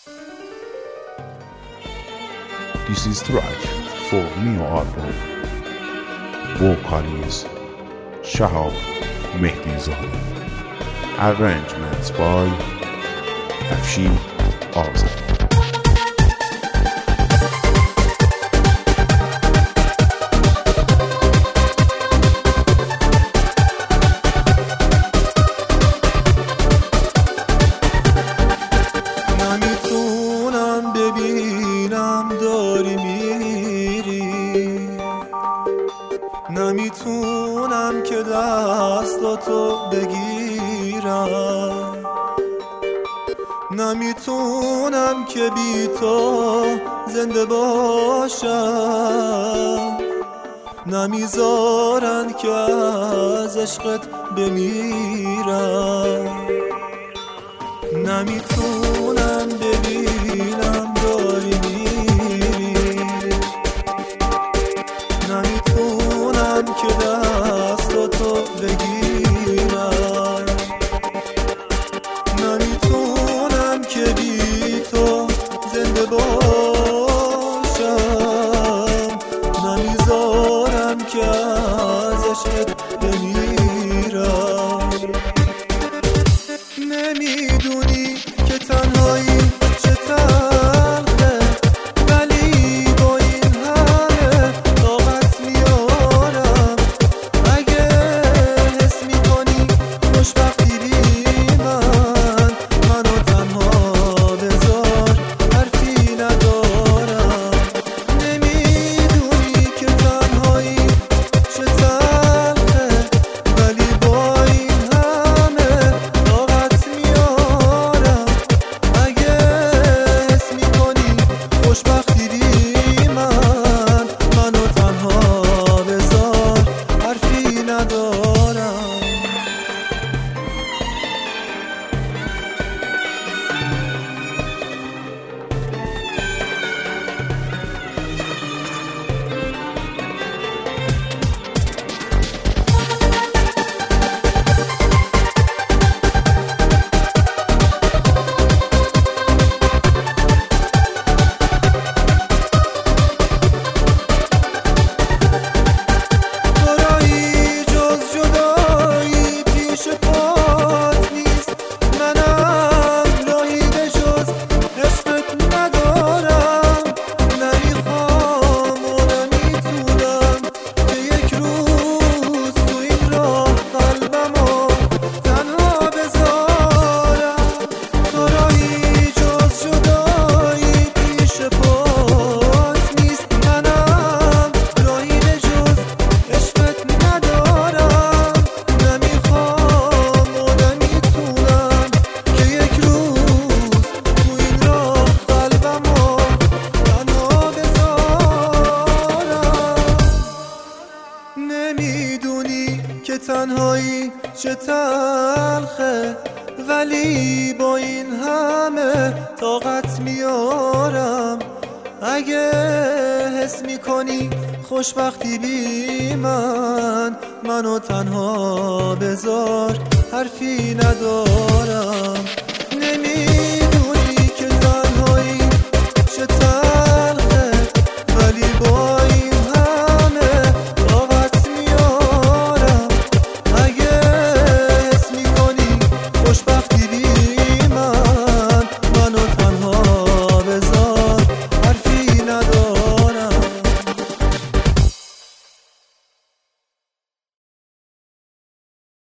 This is track for new album. Vocalist Shahab Mehdizadeh. Arrangements by Afshin Azad. نمیتونم ببینم داری میری، نمیتونم که دستاتو بگیرم، نمیتونم که بی تو زنده باشم، نمیذارن که از عشقت بمیرم. نمیتونم ببینم داری میری، نمیتونم که دستاتو بگیرم، نمیتونم که بی تو زنده باشم، نمیذارم که از عشقت بمیرم. نمیدونی که تنهایی چه تلخه، ولی با این همه طاقت میارم. اگه حس میکنی خوشبختی بی منو تنها بذار، حرفی ندارم. نمیدونی که تنهایی چه تلخه، ولی با این همه طاقت میارم. اگه حس میکنی خوشبختی بی منو تنها بذار، حرفی ندارم. نمیدونی که تنهایی چه تلخه، ولی با این همه طاقت میارم. اگه حس میکنی خوشبختی بی منو تنها بذار، حرفی ندارم.